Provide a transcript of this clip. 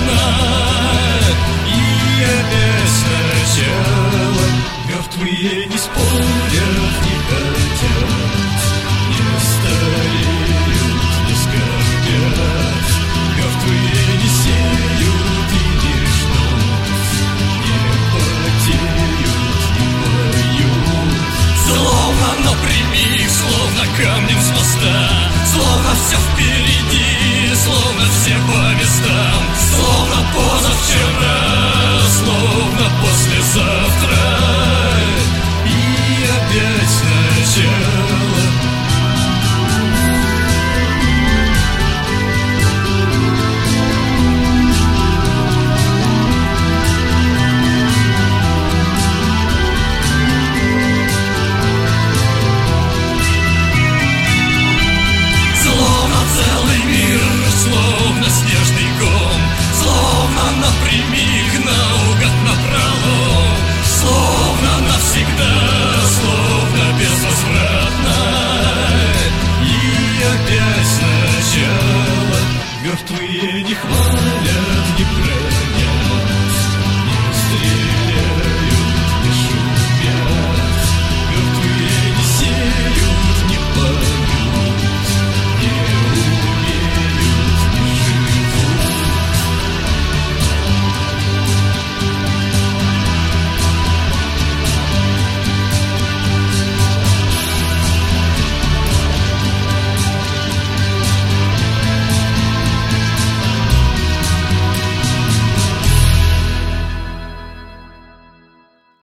и опять начало. Мертвые не спорят, не хотят, не стареют, не скорбят. Мертвые не сеют и не ждут, не потеют, не поют. Словно напрямик, словно камнем с моста, словно все впереди, словно все по местам, словно позавчера.